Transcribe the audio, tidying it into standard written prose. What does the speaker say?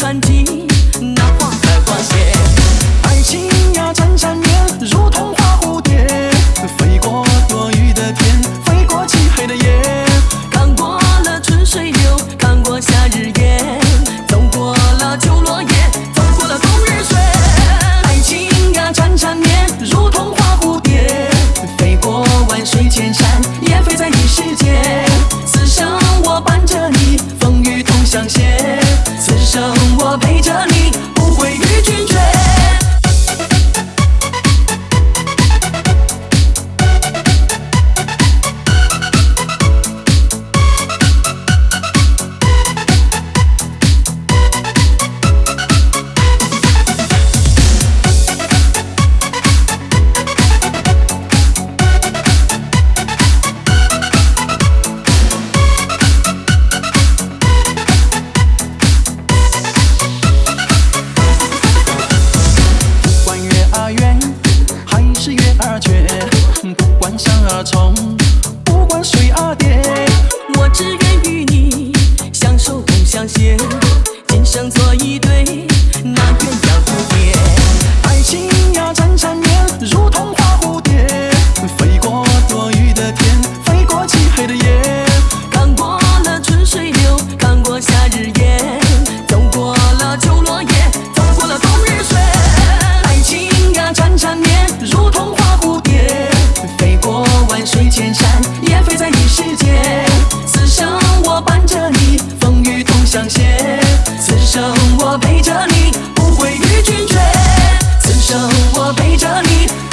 传奇，那花开花谢。 爱情呀，缠缠绵，如同花蝴蝶，飞过多雨的天，飞过漆黑的夜。 看过了春水流，看过夏日夜，走过了秋落叶，走过了冬日雪。爱情呀，缠缠绵，如同花蝴蝶，飞过万水千山，也飞在你世界。此生我伴着你，风雨同相携。此生我陪着你，不会与君绝。 不管山而冲，不管水而跌， 我只愿与你相守同相携，今生做一对那鸳鸯蝴蝶。 爱情呀，缠缠绵，如同花蝴蝶，飞过多雨的天，飞过漆黑的夜。 看过了春水流，看过夏日夜，走过了秋落叶，走过了冬日雪。爱情呀，缠缠绵，如同花蝴蝶，飞过万水千山，也飞在你世界。此生我伴着你，风雨同相携。此生我陪着你，不会与君绝。此生我陪着你。